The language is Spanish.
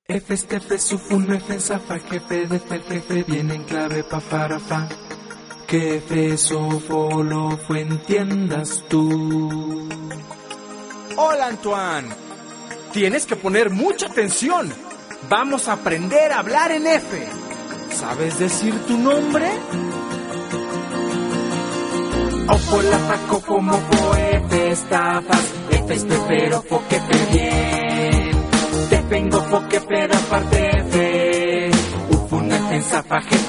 F, F, Sufun, F, Zafa, jefe de jefe, viene en clave pa para fa. Que F, Sofo, lo fue, entiendas tú. Hola, Antoine. Tienes que poner mucha atención. Vamos a aprender a hablar en F. ¿Sabes decir tu nombre? Ofo, la fa, cofo, mofo, F, estafas, F, pero fo, que fe bien. Te vengo fo, que fe, da parte F. Ufun, F, Zafa,